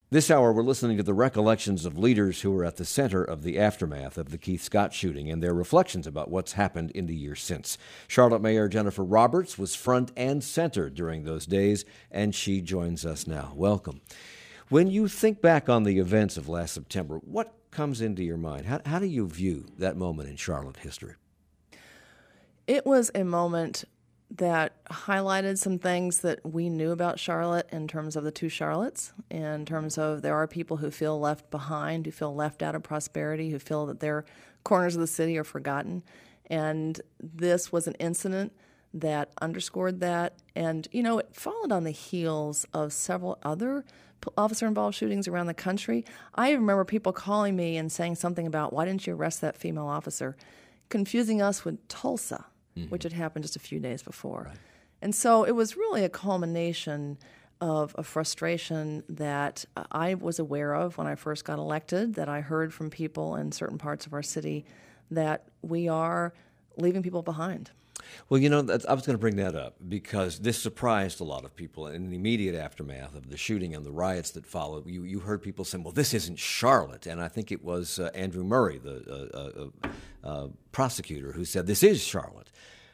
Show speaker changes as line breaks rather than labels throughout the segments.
This hour, we're listening to the recollections of leaders who were at the center of the aftermath of the Keith Scott shooting and their reflections about what's happened in the years since. Charlotte Mayor Jennifer Roberts was front and center during those days, and she joins us now. Welcome. When you think back on the events of last September, what comes into your mind? How do you view that moment in Charlotte history?
It was a moment that highlighted some things that we knew about Charlotte in terms of the two Charlottes, in terms of there are people who feel left behind, who feel left out of prosperity, who feel that their corners of the city are forgotten. And this was an incident that underscored that. And, it followed on the heels of several other officer-involved shootings around the country. I remember people calling me and saying something about, why didn't you arrest that female officer, confusing us with Tulsa, which had happened just a few days before. Right. And so it was really a culmination of a frustration that I was aware of when I first got elected, that I heard from people in certain parts of our city, that we are leaving people behind.
Well, I was going to bring that up because this surprised a lot of people in the immediate aftermath of the shooting and the riots that followed. You heard people saying, well, this isn't Charlotte. And I think it was Andrew Murray, the prosecutor, who said, this is Charlotte.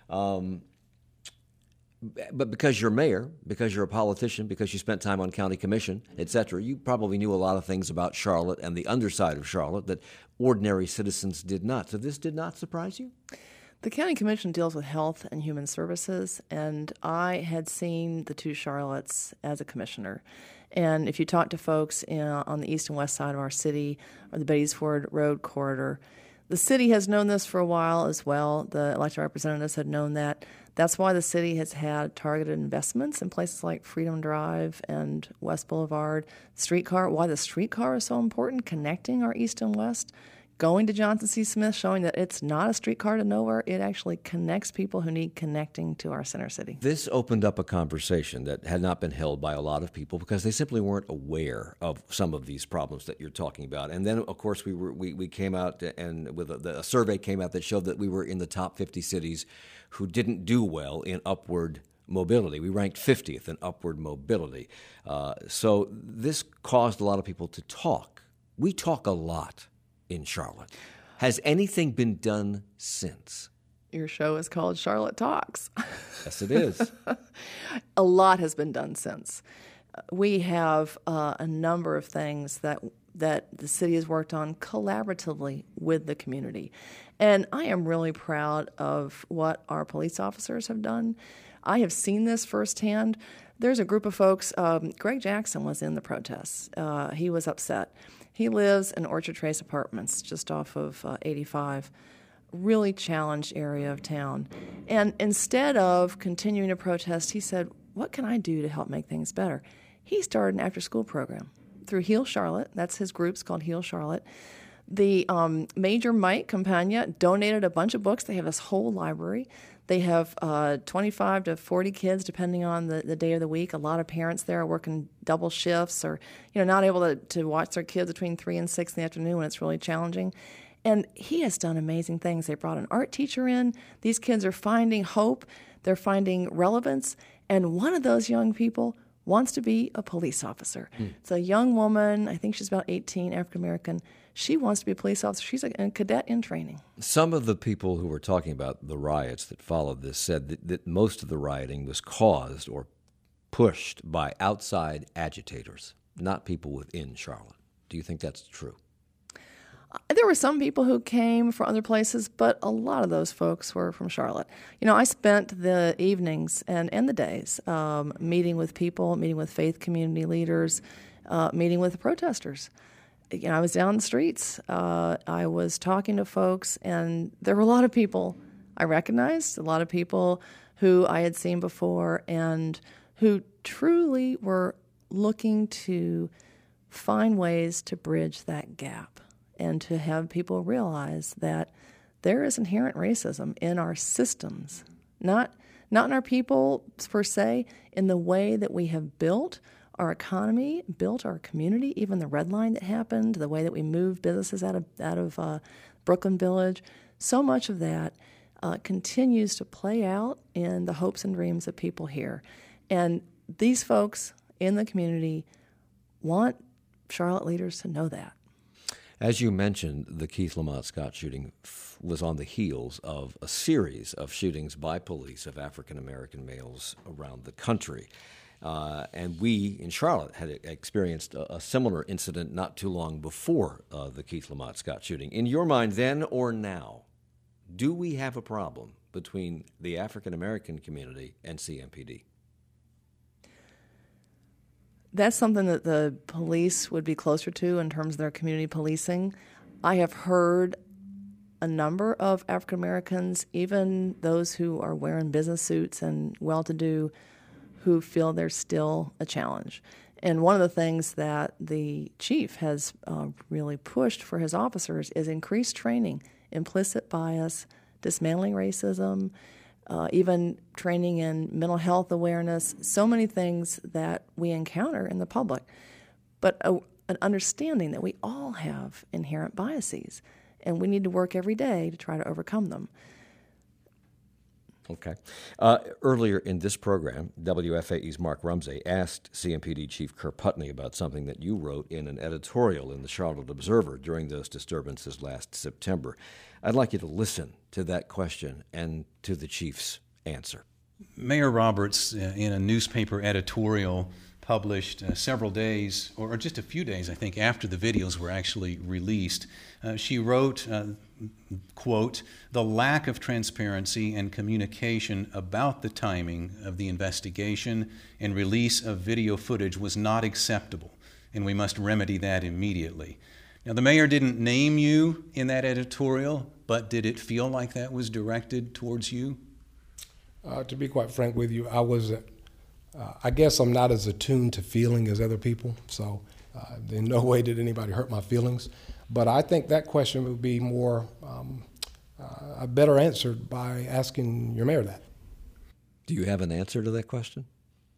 But because you're mayor, because you're a politician, because you spent time on county commission, et cetera, you probably knew a lot of things about Charlotte and the underside of Charlotte that ordinary citizens did not. So this did not surprise you?
The county commission deals with health and human services, and I had seen the two Charlottes as a commissioner. And if you talk to folks on the east and west side of our city or the Beatty's-Ford Road corridor, the city has known this for a while as well. The elected representatives had known that. That's why the city has had targeted investments in places like Freedom Drive and West Boulevard, streetcar. Why the streetcar is so important, connecting our east and west. Going to Johnson C. Smith, showing that it's not a streetcar to nowhere. It actually connects people who need connecting to our center city.
This opened up a conversation that had not been held by a lot of people because they simply weren't aware of some of these problems that you're talking about. And then, of course, we came out and with a survey came out that showed that we were in the top 50 cities who didn't do well in upward mobility. We ranked 50th in upward mobility. So this caused a lot of people to talk. We talk a lot in Charlotte. Has anything been done since?
Your show is called Charlotte Talks.
Yes, it is.
A lot has been done since. We have a number of things that the city has worked on collaboratively with the community. And I am really proud of what our police officers have done. I have seen this firsthand. There's a group of folks. Greg Jackson was in the protests. He was upset. He lives in Orchard Trace Apartments, just off of 85, really challenged area of town. And instead of continuing to protest, he said, what can I do to help make things better? He started an after-school program through Heal Charlotte. That's his group's called Heal Charlotte. The Major Mike Campagna donated a bunch of books. They have this whole library. They have 25 to 40 kids, depending on the day of the week. A lot of parents there are working double shifts or, not able to watch their kids between 3 and 6 in the afternoon when it's really challenging. And he has done amazing things. They brought an art teacher in. These kids are finding hope. They're finding relevance. And one of those young people wants to be a police officer. It's a young woman. I think she's about 18, African-American. She wants to be a police officer. She's a cadet in training.
Some of the people who were talking about the riots that followed this said that most of the rioting was caused or pushed by outside agitators, not people within Charlotte. Do you think that's true?
There were some people who came from other places, but a lot of those folks were from Charlotte. I spent the evenings and the days meeting with people, meeting with faith community leaders, meeting with the protesters. I was down the streets. I was talking to folks, and there were a lot of people I recognized, a lot of people who I had seen before, and who truly were looking to find ways to bridge that gap and to have people realize that there is inherent racism in our systems, not in our people per se, in the way that we have built our economy, built our community, even the red line that happened, the way that we moved businesses out of Brooklyn Village. So much of that continues to play out in the hopes and dreams of people here. And these folks in the community want Charlotte leaders to know that.
As you mentioned, the Keith Lamont Scott shooting was on the heels of a series of shootings by police of African-American males around the country. And we in Charlotte had experienced a similar incident not too long before the Keith Lamont Scott shooting. In your mind, then or now, do we have a problem between the African-American community and CMPD?
That's something that the police would be closer to in terms of their community policing. I have heard a number of African Americans, even those who are wearing business suits and well-to-do, who feel there's still a challenge. And one of the things that the chief has really pushed for his officers is increased training, implicit bias, dismantling racism, even training in mental health awareness, so many things that we encounter in the public. But an understanding that we all have inherent biases, and we need to work every day to try to overcome them.
Okay. Earlier in this program, WFAE's Mark Rumsey asked CMPD Chief Kerr Putney about something that you wrote in an editorial in the Charlotte Observer during those disturbances last September. I'd like you to listen to that question and to the chief's answer.
Mayor Roberts, in a newspaper editorial published several days, or just a few days, I think, after the videos were actually released, she wrote, quote, "The lack of transparency and communication about the timing of the investigation and release of video footage was not acceptable, and we must remedy that immediately." Now, the mayor didn't name you in that editorial, but did it feel like that was directed towards you?
To be quite frank with you, I guess I'm not as attuned to feeling as other people, so in no way did anybody hurt my feelings. But I think that question would be more better answered by asking your mayor that.
Do you have an answer to that question?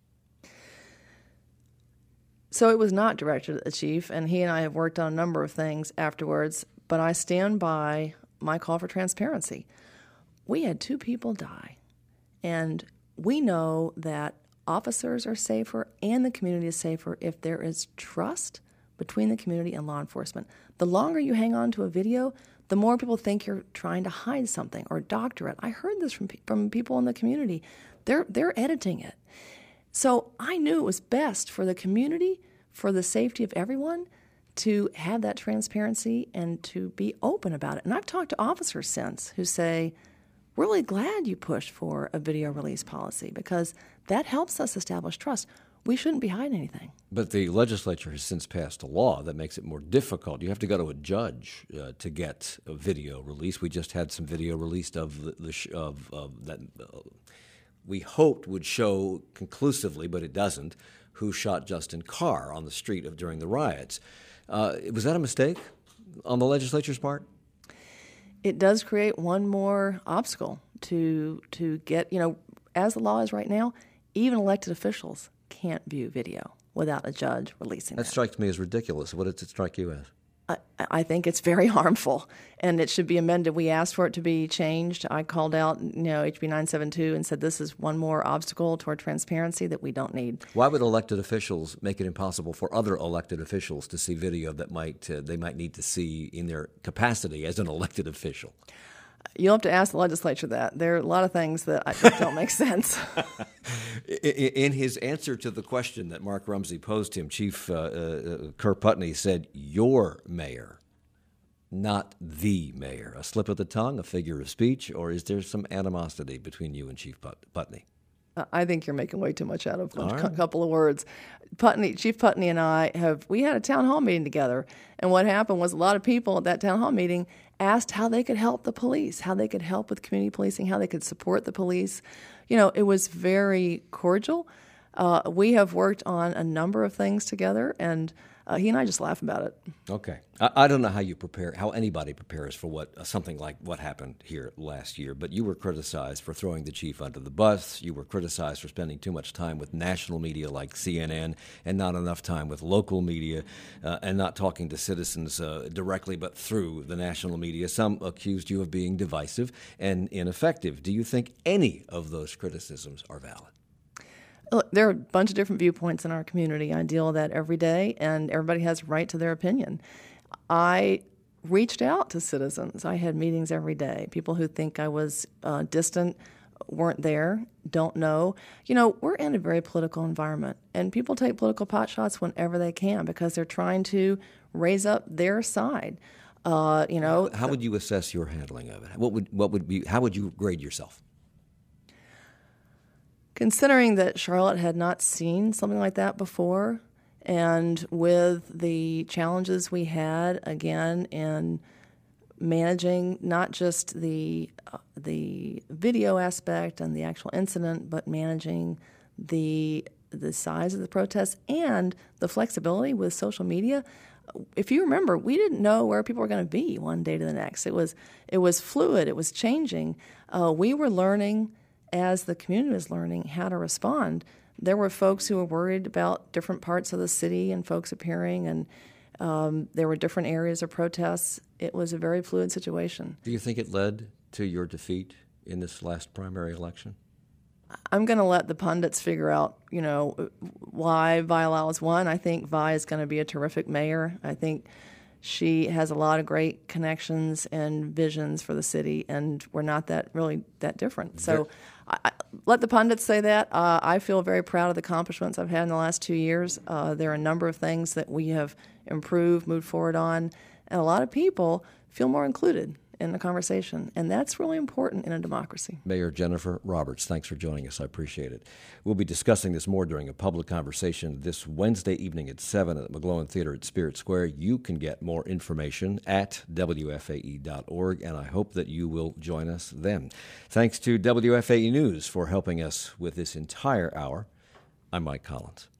So it was not directed at the chief, and he and I have worked on a number of things afterwards, but I stand by my call for transparency. We had 2 people die, and we know that officers are safer and the community is safer if there is trust between the community and law enforcement. The longer you hang on to a video, the more people think you're trying to hide something or doctor it. I heard this from people in the community. They're editing it. So I knew it was best for the community, for the safety of everyone, to have that transparency and to be open about it. And I've talked to officers since who say, really glad you pushed for a video release policy because that helps us establish trust. We shouldn't be hiding anything.
But the legislature has since passed a law that makes it more difficult. You have to go to a judge to get a video release. We just had some video released of that we hoped would show conclusively, but it doesn't, who shot Justin Carr on the street during the riots. Was that a mistake on the legislature's part?
It does create one more obstacle to get, as the law is right now, even elected officials can't view video without a judge releasing that.
That strikes me as ridiculous. What does it strike you as?
I think it's very harmful, and it should be amended. We asked for it to be changed. I called out, HB 972 and said this is one more obstacle toward transparency that we don't need.
Why would elected officials make it impossible for other elected officials to see video that they might need to see in their capacity as an elected official?
You'll have to ask the legislature that. There are a lot of things that I think don't make sense.
In his answer to the question that Mark Rumsey posed him, Chief Kerr Putney said, "Your mayor," not the mayor. A slip of the tongue, a figure of speech, or is there some animosity between you and Chief Putney?
I think you're making way too much out of a couple of words. Chief Putney and I we had a town hall meeting together, and what happened was a lot of people at that town hall meeting asked how they could help the police, how they could help with community policing, how they could support the police. It was very cordial. We have worked on a number of things together, and he and I just laugh about it.
Okay. I don't know how anybody prepares for something like what happened here last year, but you were criticized for throwing the chief under the bus. You were criticized for spending too much time with national media like CNN and not enough time with local media and not talking to citizens directly but through the national media. Some accused you of being divisive and ineffective. Do you think any of those criticisms are valid?
Look, there are a bunch of different viewpoints in our community. I deal with that every day, and everybody has a right to their opinion. I reached out to citizens. I had meetings every day. People who think I was distant, weren't there, don't know. You know, we're in a very political environment, and people take political potshots whenever they can because they're trying to raise up their side.
How would you assess your handling of it? How would you grade yourself?
Considering that Charlotte had not seen something like that before, and with the challenges we had, again, in managing not just the video aspect and the actual incident, but managing the size of the protests and the flexibility with social media. If you remember, we didn't know where people were going to be one day to the next. It was fluid. It was changing. We were learning as the community was learning how to respond. There were folks who were worried about different parts of the city and folks appearing, and there were different areas of protests. It was a very fluid situation.
Do you think it led to your defeat in this last primary election?
I'm going to let the pundits figure out, why Vi Lyles won. I think Vi is going to be a terrific mayor. I think she has a lot of great connections and visions for the city, and we're not that different. So I let the pundits say that. I feel very proud of the accomplishments I've had in the last 2 years. There are a number of things that we have improved, moved forward on, and a lot of people feel more included in the conversation, and that's really important in a democracy.
Mayor Jennifer Roberts, thanks for joining us. I appreciate it. We'll be discussing this more during a public conversation this Wednesday evening at 7 at the McGlohon Theater at Spirit Square. You can get more information at WFAE.org, and I hope that you will join us then. Thanks to WFAE News for helping us with this entire hour. I'm Mike Collins.